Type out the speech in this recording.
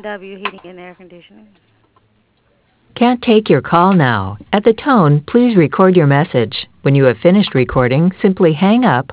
W Heating and Air Conditioning. Can't take your call now. At the tone, please record your message. When you have finished recording, simply hang up